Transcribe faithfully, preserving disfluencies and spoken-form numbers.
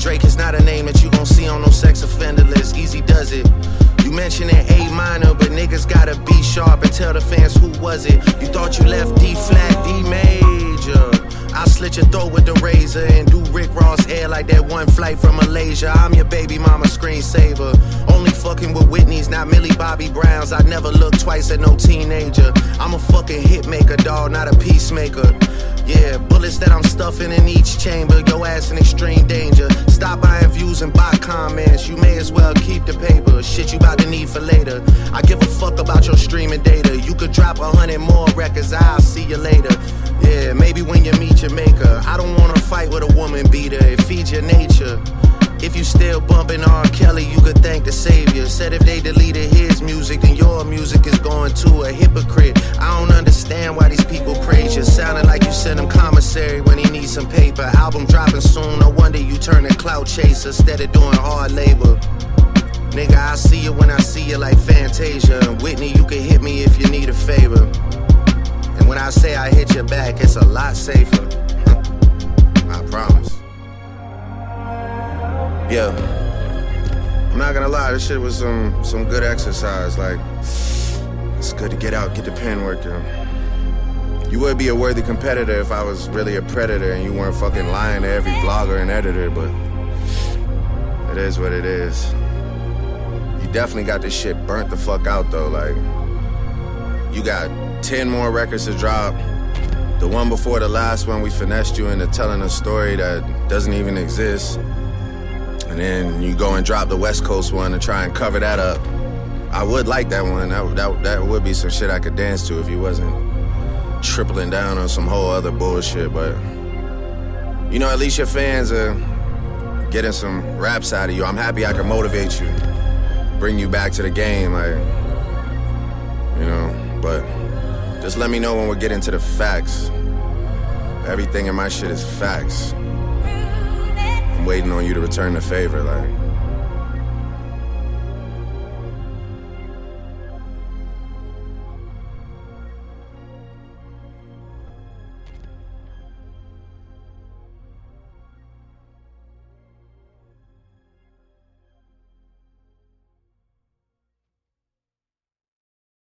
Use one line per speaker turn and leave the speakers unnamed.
Drake is not a name that you gon' see on no sex offender list. Easy does it. You mentioned an A minor, but niggas gotta be sharp and tell the fans who was it. You thought you left D flat, D major. I'll slit your throat with the razor and do Rick Ross hair like that one flight from Malaysia. I'm your baby mama screensaver. Only fucking with Whitney's, not Millie Bobby Browns. I never look twice at no teenager. I'm a fucking hit maker, dawg, not a peacemaker. Yeah, bullets that I'm stuffing in each chamber. Your ass in extreme danger. Stop buying views and buy comments. You may as well keep the paper. Shit you about to need for later. I give a fuck about your streaming data. You could drop a hundred more records, I'll see you later. Yeah, maybe when you meet your maker. I don't wanna fight with a woman beater. It feeds your nature. If you still bumping R. Kelly, you could thank the savior. Said if they deleted his music, then your music is going to a hypocrite. I don't understand why these people praise you. Sounding like you sent him commissary when he needs some paper. Album dropping soon, no wonder you turn a clout chaser instead of doing hard labor. Nigga, I see you when I see you like Fantasia. And Whitney, you can hit me if you need a favor. And when I say I hit your back, it's a lot safer. I promise. Yeah, I'm not gonna lie, this shit was some some good exercise. Like, it's good to get out, get the pen working. You would be a worthy competitor if I was really a predator and you weren't fucking lying to every blogger and editor, but it is what it is. You definitely got this shit burnt the fuck out though. Like, you got ten more records to drop. The one before the last one, we finessed you into telling a story that doesn't even exist. And then you go and drop the West Coast one and try and cover that up. I would like that one. That, that, that would be some shit I could dance to if you wasn't tripling down on some whole other bullshit. But, you know, at least your fans are getting some raps out of you. I'm happy I can motivate you, bring you back to the game, like, you know. But just let me know when we get into the facts. Everything in my shit is facts. I'm waiting on you to return the favor, like.